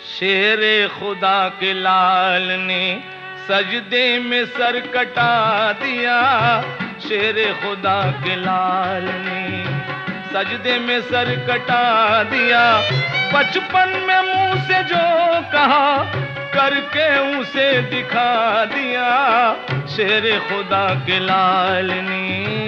शेरे खुदा के लाल ने सजदे में सर कटा दिया। शेरे खुदा के लाल ने सजदे में सर कटा दिया। बचपन में मुंह से जो कहा करके उसे दिखा दिया। शेरे खुदा के लाल ने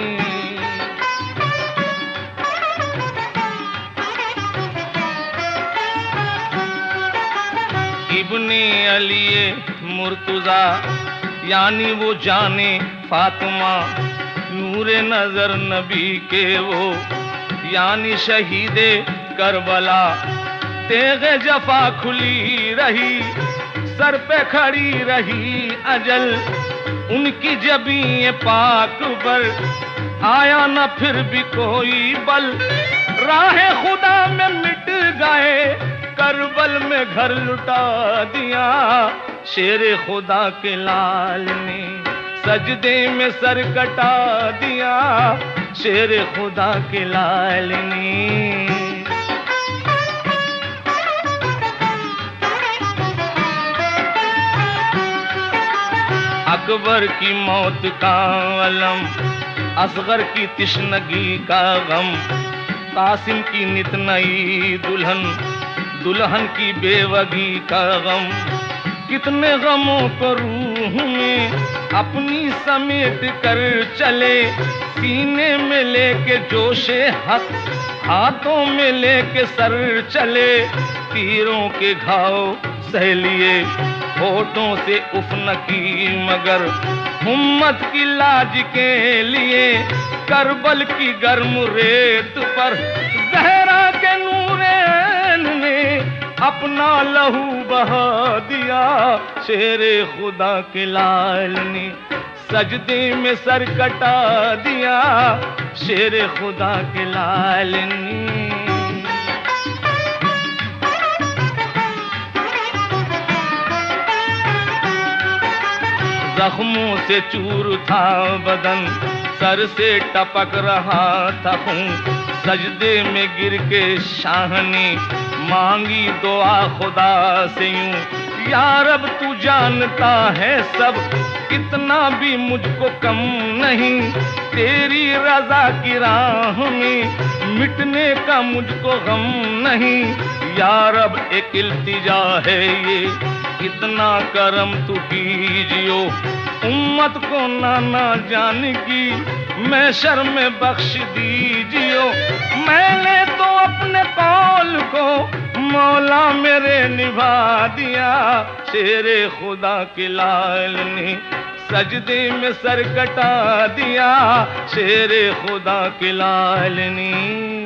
इब्ने अली मुर्तजा यानी वो जाने फातिमा, नूरे नजर नबी के वो यानी शहीदे करबला। तेगे जफा खुली रही, सर पे खड़ी रही अजल, उनकी जबीं पाक पर आया न फिर भी कोई बल। राहे खुदा में मिट गए, करबल में घर लुटा दिया। शेरे खुदा के लाल ने सजदे में सर कटा दिया। शेरे खुदा के लाल ने अकबर की मौत का अलम, असगर की तिश्नगी का गम, कासिम की नित नई दुल्हन, दुल्हन की बेवगी का गम। कितने गमों को रूह में अपनी समेट कर चले, सीने में लेके जोशे हक, हाथों में लेके सर चले। तीरों के घाव सह लिए, होठों से उफ न की मगर उम्मत की लाज के लिए। करबल की गर्म रेत पर ज़हरा के नूरैन ने अपना लहू बहा दिया। शेरे खुदा के लाल ने सजदे में सर कटा दिया। शेरे खुदा के लाल ने जख्मों से चूर था बदन, सर से टपक रहा था खून। सजदे में गिर के शाह ने मांगी दुआ खुदा से यूं, या रब तू जानता है सब, इतना भी मुझको कम नहीं। तेरी रजा की राह में मिटने का मुझको गम नहीं। या रब एक इल्तिजा है ये, इतना करम तू कीजियो। उम्मत को नाना जान की महशर में बख्श दीजियो। मैंने तो अपने कौल को मौला मेरे निभा दिया। शेरे खुदा के लाल ने सजदे में सर कटा दिया। शेरे खुदा के लाल ने